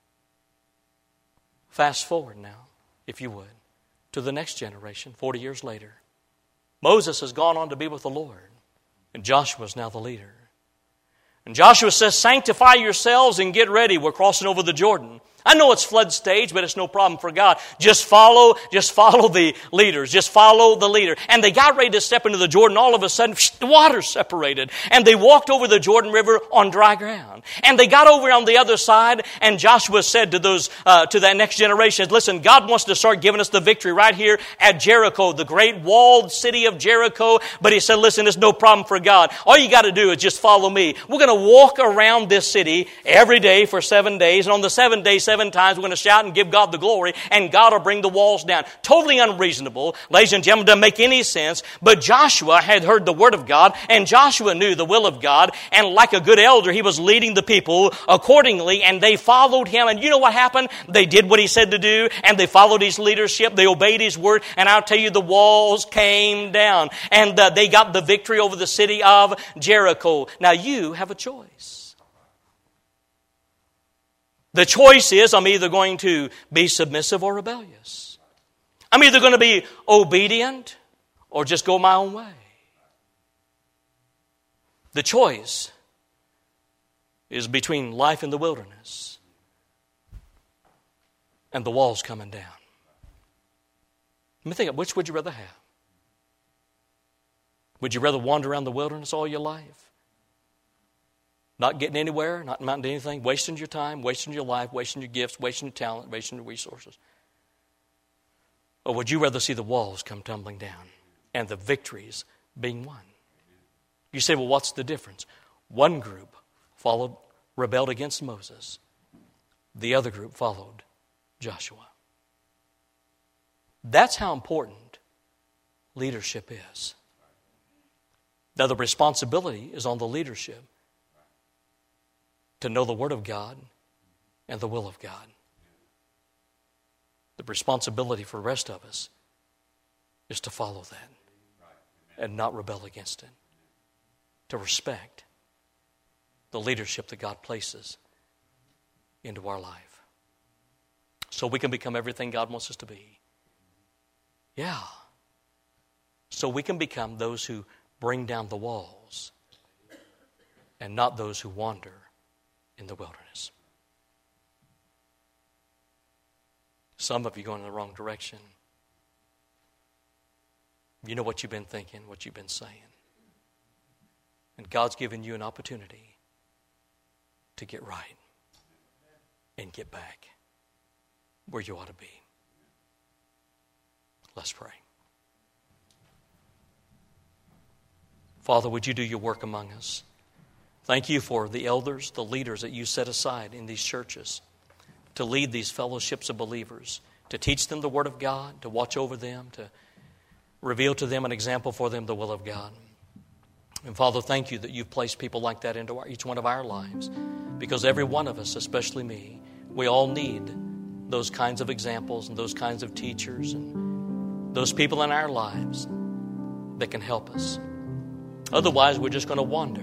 Fast forward now, if you would, to the next generation, 40 years later. Moses has gone on to be with the Lord, and Joshua is now the leader. And Joshua says, sanctify yourselves and get ready. We're crossing over the Jordan. I know it's flood stage, but it's no problem for God. Just follow the leaders. Just follow the leader. And they got ready to step into the Jordan. All of a sudden, the water separated. And they walked over the Jordan River on dry ground. And they got over on the other side. And Joshua said to to that next generation, listen, God wants to start giving us the victory right here at Jericho, the great walled city of Jericho. But he said, listen, it's no problem for God. All you got to do is just follow me. We're going to walk around this city every day for 7 days. And on the 7th day, 7 times we're going to shout and give God the glory, and God will bring the walls down. Totally unreasonable. Ladies and gentlemen, doesn't make any sense. But Joshua had heard the word of God, and Joshua knew the will of God, and like a good elder, he was leading the people accordingly, and they followed him. And you know what happened? They did what he said to do, and they followed his leadership. They obeyed his word, and I'll tell you, the walls came down, and they got the victory over the city of Jericho. Now you have a choice. The choice is, I'm either going to be submissive or rebellious. I'm either going to be obedient or just go my own way. The choice is between life in the wilderness and the walls coming down. Let me think, which would you rather have? Would you rather wander around the wilderness all your life? Not getting anywhere, not amounting to anything, wasting your time, wasting your life, wasting your gifts, wasting your talent, wasting your resources? Or would you rather see the walls come tumbling down and the victories being won? You say, well, what's the difference? One group rebelled against Moses. The other group followed Joshua. That's how important leadership is. Now, the responsibility is on the leadership to know the Word of God and the will of God. The responsibility for the rest of us is to follow that and not rebel against it. To respect the leadership that God places into our life. So we can become everything God wants us to be. Yeah. So we can become those who bring down the walls and not those who wander in the wilderness. Some of you going in the wrong direction. You know what you've been thinking, what you've been saying. And God's given you an opportunity to get right and get back where you ought to be. Let's pray. Father, would you do your work among us? Thank you for the elders, the leaders that you set aside in these churches to lead these fellowships of believers, to teach them the Word of God, to watch over them, to reveal to them an example for them the will of God. And Father, thank you that you've placed people like that into each one of our lives, because every one of us, especially me, we all need those kinds of examples and those kinds of teachers and those people in our lives that can help us. Otherwise, we're just going to wander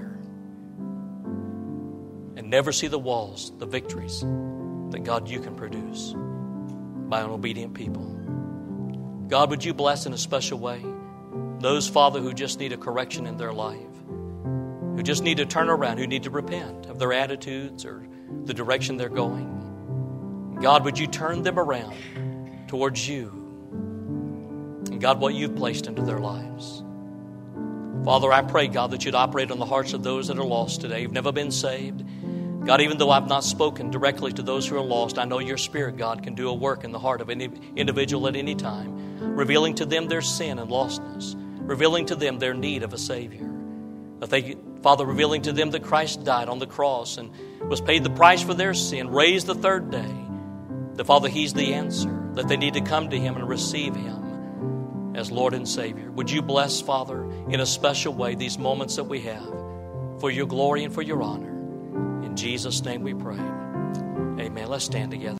and never see the walls, the victories that, God, you can produce by an obedient people. God, would you bless in a special way those, Father, who just need a correction in their life, who just need to turn around, who need to repent of their attitudes or the direction they're going. God, would you turn them around towards you and, God, what you've placed into their lives. Father, I pray, God, that you'd operate on the hearts of those that are lost today, who've never been saved. God, even though I've not spoken directly to those who are lost, I know your Spirit, God, can do a work in the heart of any individual at any time, revealing to them their sin and lostness, revealing to them their need of a Savior. Father, revealing to them that Christ died on the cross and was paid the price for their sin, raised the third day, that, Father, He's the answer, that they need to come to Him and receive Him as Lord and Savior. Would you bless, Father, in a special way these moments that we have for your glory and for your honor. In Jesus' name we pray. Amen. Let's stand together.